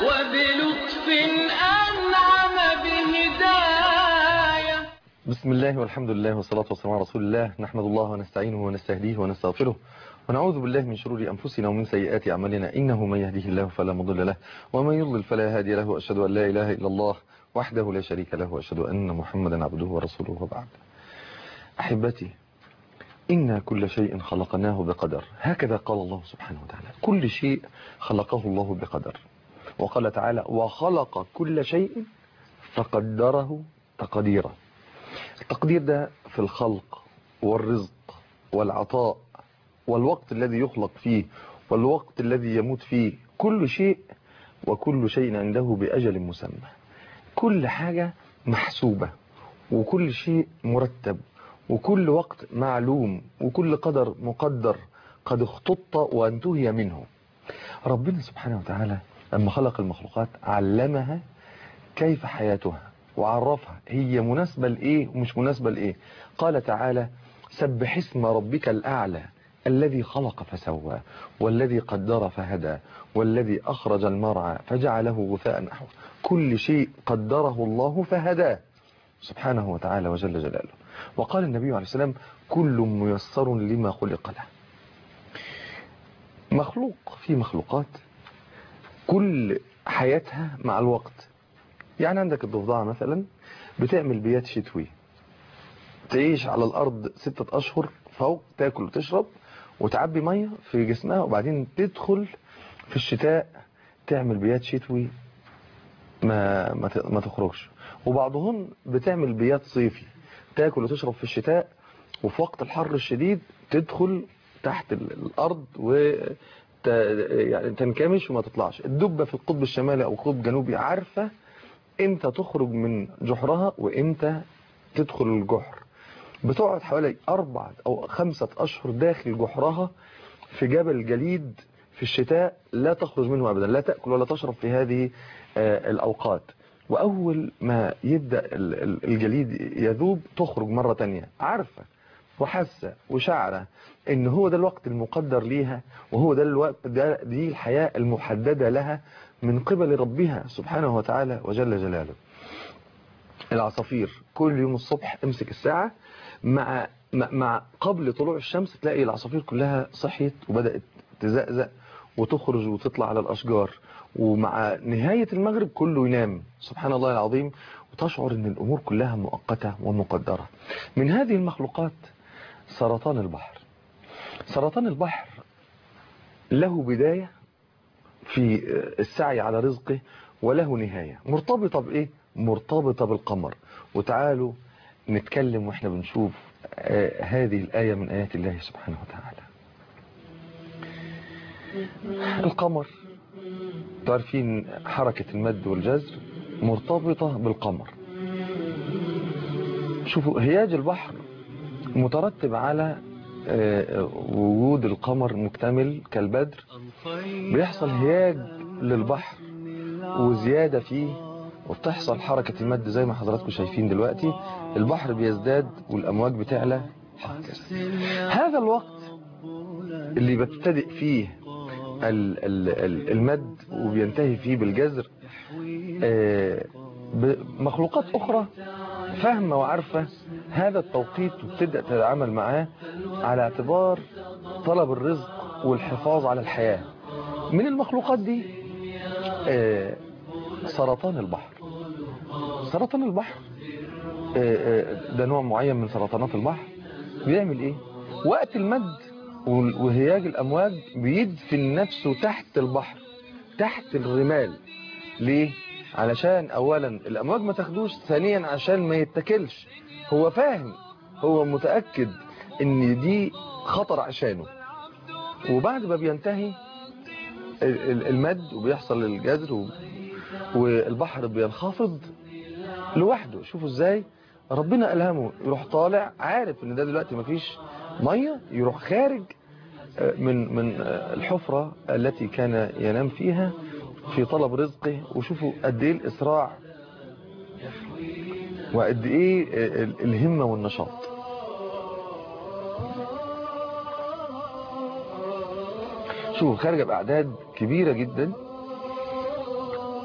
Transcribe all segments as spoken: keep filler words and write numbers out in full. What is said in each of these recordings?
وبلطف أنعم بهداية. بسم الله والحمد لله والصلاة والسلام على رسول الله. نحمد الله ونستعينه ونستهديه ونستغفره ونعوذ بالله من شرور أنفسنا ومن سيئات أعمالنا، إنه من يهده الله فلا مضل له ومن يضلل فلا هادي له، وأشهد أن لا إله إلا الله وحده لا شريك له، وأشهد أن محمدا عبده ورسوله. وبعد، أحبتي، إن كل شيء خلقناه بقدر، هكذا قال الله سبحانه وتعالى. كل شيء خلقه الله بقدر، وقال تعالى: وخلق كل شيء فقدره تقديرا. التقدير ده في الخلق والرزق والعطاء والوقت الذي يخلق فيه والوقت الذي يموت فيه، كل شيء وكل شيء عنده بأجل مسمى. كل حاجة محسوبة، وكل شيء مرتب، وكل وقت معلوم، وكل قدر مقدر قد اختط وانتهي منه. ربنا سبحانه وتعالى لما خلق المخلوقات علمها كيف حياتها، وعرفها هي مناسبة لإيه ومش مناسبة لإيه. قال تعالى: سبح اسم ربك الأعلى الذي خلق فسوى والذي قدر فهدى والذي أخرج المرعى فجعله غثاء نحوه. كل شيء قدره الله فهداه سبحانه وتعالى وجل جلاله. وقال النبي عليه السلام: كل ميسر لما خلق له. مخلوق في مخلوقات كل حياتها مع الوقت. يعني عندك الضفدعة مثلا بتعمل بيات شتوي، تعيش على الأرض ستة أشهر فوق، تاكل وتشرب وتعبي مية في جسمها، وبعدين تدخل في الشتاء تعمل بيات شتوي ما ما تخرجش. وبعضهم بتعمل بيات صيفي، تاكل وتشرب في الشتاء، وفي وقت الحر الشديد تدخل تحت الأرض و يعني تنكمش وما تطلعش. الدبة في القطب الشمالي أو القطب الجنوبي عارفة امتى تخرج من جحرها وامتى تدخل الجحر. بتقعد حوالي أربعة أو خمسة أشهر داخل جحرها في جبل جليد في الشتاء، لا تخرج منه أبدا، لا تأكل ولا تشرب في هذه الأوقات. وأول ما يبدأ الجليد يذوب تخرج مرة تانية، عارفة وحاسة وشعرة إن هو ده الوقت المقدر ليها، وهو ده الوقت ده دي الحياة المحددة لها من قبل ربها سبحانه وتعالى وجل جلاله. العصافير كل يوم الصبح امسك الساعة مع مع قبل طلوع الشمس تلاقي العصافير كلها صحيت وبدأت تزقزق وتخرج وتطلع على الأشجار، ومع نهاية المغرب كله ينام. سبحان الله العظيم. وتشعر ان الأمور كلها مؤقتة ومقدرة. من هذه المخلوقات سرطان البحر. سرطان البحر له بداية في السعي على رزقه وله نهاية. مرتبطة بإيه؟ مرتبطة بالقمر. وتعالوا نتكلم واحنا بنشوف هذه الآية من آيات الله سبحانه وتعالى. القمر، تعرفين حركة المد والجزر مرتبطة بالقمر. شوفوا هياج البحر مترتب على وجود القمر مكتمل كالبدر. بيحصل هياج للبحر وزيادة فيه، وبتحصل حركة المد زي ما حضراتكم شايفين دلوقتي. البحر بيزداد والأمواج بتعلى. هذا الوقت اللي بتبتدئ فيه المد وبينتهي فيه بالجزر، مخلوقات أخرى فاهمة وعارفة هذا التوقيت وبتبدأ تتعامل معاه على اعتبار طلب الرزق والحفاظ على الحياة. من المخلوقات دي سرطان البحر. سرطان البحر ده نوع معين من سرطانات البحر. بيعمل ايه؟ وقت المد وهياج الأمواج بيدفن نفسه تحت البحر، تحت الرمال. ليه؟ علشان أولا الأمواج ما تاخدوش، ثانيا عشان ما يتكلش. هو فاهم، هو متأكد ان دي خطر عشانه. وبعد ما بينتهي المد وبيحصل الجزر والبحر بينخفض لوحده. شوفوا ازاي ربنا ألهمه، يروح طالع عارف ان ده دلوقتي مفيش مية، يروح خارج من من الحفرة التي كان ينام فيها في طلب رزقه. وشوفوا قد ايه الإسراع وقد ايه الهمة والنشاط. شوفوا خارج بأعداد كبيرة جدا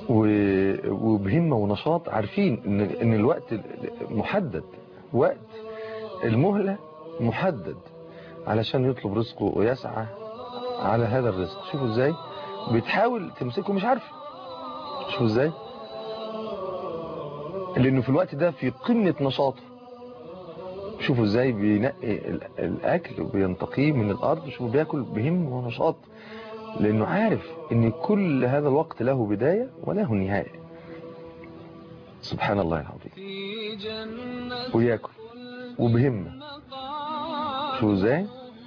وبهمة ونشاط، عارفين ان ان الوقت محدد، وقت المهلة محدد علشان يطلب رزقه ويسعى على هذا الرزق. شوفوا ازاي بتحاول تمسكه مش عارف. شوفوا ازاي، لانه في الوقت ده في قمة نشاطه. شوفوا ازاي بينقي الاكل وبينتقيه من الارض. شوفوا بياكل بهمة ونشاط، لانه عارف ان كل هذا الوقت له بداية وله نهاية. سبحان الله العظيم. وياكل وبهمة. شوفوا ازاي.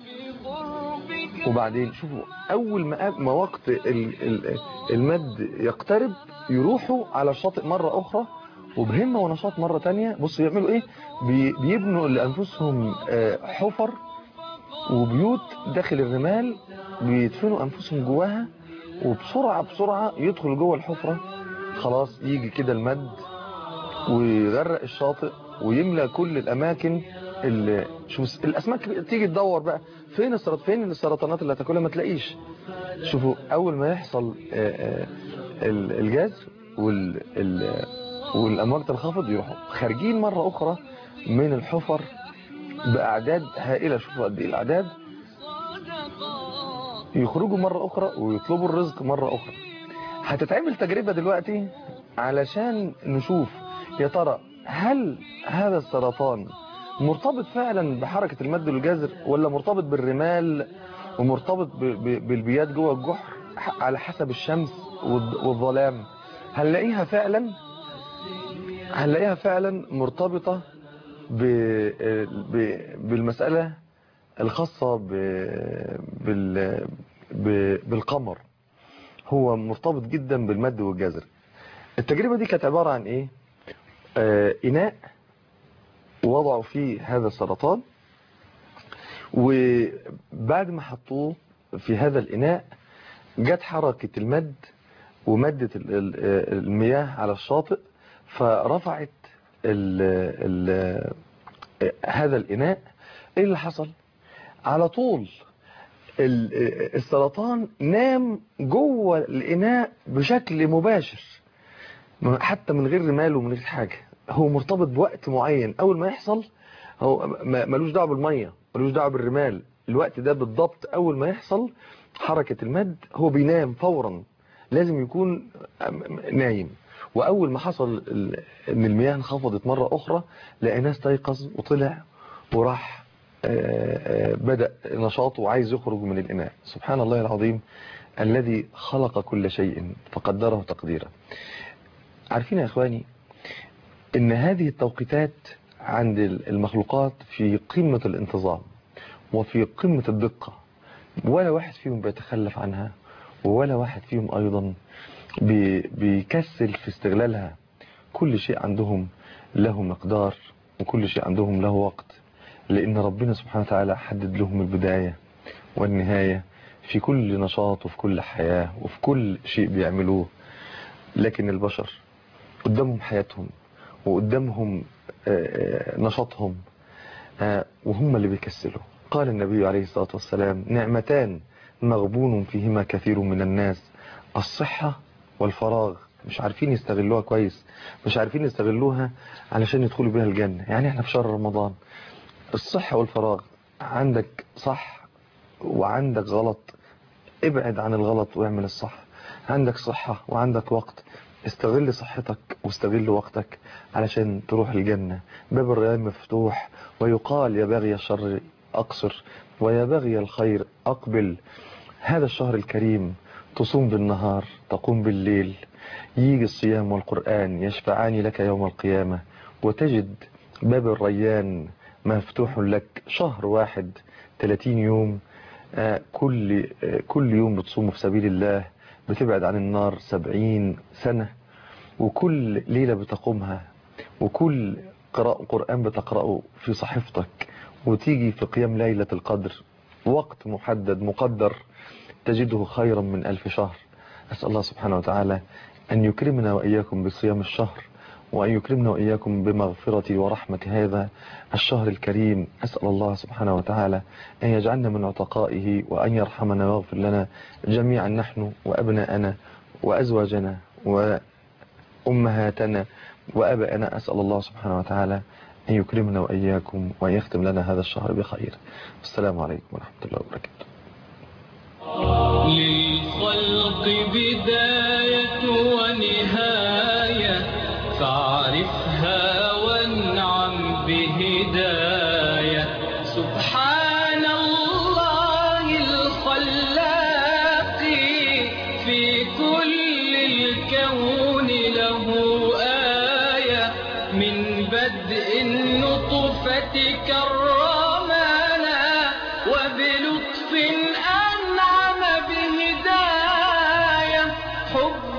وبعدين شوفوا اول ما ما وقت المد يقترب يروحوا على الشاطئ مرة اخرى وبهمة ونشاط مرة تانية. بصوا يعملوا ايه، بيبنوا لانفسهم حفر وبيوت داخل الرمال، بيدفنوا انفسهم جواها، وبسرعة بسرعة يدخل جوه الحفرة. خلاص يجي كده المد ويغرق الشاطئ ويملى كل الاماكن. اللي شوف الاسماك تيجي تدور بقى فين السرطان، فين السرطانات اللي هتاكلها، ما تلاقيش. شوفوا اول ما يحصل الجزر والامواج تنخفض يروحوا خارجين مرة اخرى من الحفر باعداد هائلة. شوفوا قد ايه الاعداد، يخرجوا مرة اخرى ويطلبوا الرزق مرة اخرى. هتتعمل تجربة دلوقتي علشان نشوف يا ترى هل هذا السرطان مرتبط فعلا بحركة المد والجزر، ولا مرتبط بالرمال ومرتبط بالبيات جوه الجحر على حسب الشمس والظلام. هنلاقيها فعلا هنلاقيها فعلا مرتبطة بالمسألة الخاصة بالقمر. هو مرتبط جدا بالمد والجزر. التجربة دي كانت عبارة عن ايه؟ آه إناء وضعوا فيه هذا السرطان، وبعد ما حطوه في هذا الإناء جت حركة المد ومدت المياه على الشاطئ، فرفعت ال ال هذا الإناء. ايه اللي حصل؟ على طول السرطان نام جوه الإناء بشكل مباشر، حتى من غير رمال ومن غير حاجة. هو مرتبط بوقت معين، أول ما يحصل هو ملوش دعوه بالمية، ملوش دعوه بالرمال. الوقت ده بالضبط أول ما يحصل حركة المد هو بينام فورا، لازم يكون نايم. وأول ما حصل إن المياه انخفضت مرة أخرى لقيناه استيقظ وطلع وراح بدأ نشاطه وعايز يخرج من الإناء. سبحان الله العظيم الذي خلق كل شيء فقدره تقديرا. عارفين يا إخواني إن هذه التوقيتات عند المخلوقات في قمة الانتظام وفي قمة الدقة، ولا واحد فيهم بيتخلف عنها، ولا واحد فيهم أيضا بيكسل في استغلالها. كل شيء عندهم له مقدار، وكل شيء عندهم له وقت، لأن ربنا سبحانه وتعالى حدد لهم البداية والنهاية في كل نشاط وفي كل حياة وفي كل شيء بيعملوه. لكن البشر قدامهم حياتهم وقدامهم نشاطهم، وهم اللي بيكسلوا. قال النبي عليه الصلاة والسلام: نعمتان مغبون فيهما كثير من الناس، الصحة والفراغ. مش عارفين يستغلوها كويس، مش عارفين يستغلوها علشان يدخلوا بها الجنة. يعني احنا في شهر رمضان، الصحة والفراغ، عندك صح وعندك غلط، ابعد عن الغلط واعمل الصح. عندك صحة وعندك وقت، استغل صحتك واستغل وقتك علشان تروح الجنة. باب الريان مفتوح، ويقال يا باغي الشر أقصر ويا باغي الخير أقبل. هذا الشهر الكريم تصوم بالنهار تقوم بالليل، يجي الصيام والقرآن يشفعان لك يوم القيامة، وتجد باب الريان مفتوح لك. شهر واحد ثلاثين يوم، كل كل يوم بتصوم في سبيل الله بتبعد عن النار سبعين سنة، وكل ليلة بتقومها وكل قراءة قرآن بتقرأه في صحيفتك، وتيجي في قيام ليلة القدر وقت محدد مقدر تجده خيرا من ألف شهر. أسأل الله سبحانه وتعالى أن يكرمنا وإياكم بصيام الشهر، وأن يكرمنا وإياكم بمغفرة ورحمة هذا الشهر الكريم. أسأل الله سبحانه وتعالى أن يجعلنا من عتقائه، وأن يرحمنا ويغفر لنا جميعا، نحن وأبناءنا وأزواجنا أمهاتنا وأبائنا. أسأل الله سبحانه وتعالى أن يكرمنا وإياكم وأن يختم لنا هذا الشهر بخير. السلام عليكم ورحمة الله وبركاته. للخلق بداية ونهاية فاعرفها وانعم بهداية. سبحان الله الخلاق في كل الكون له آية من بدء النطفة كرمنا وبلطف أنعم بهداية. حب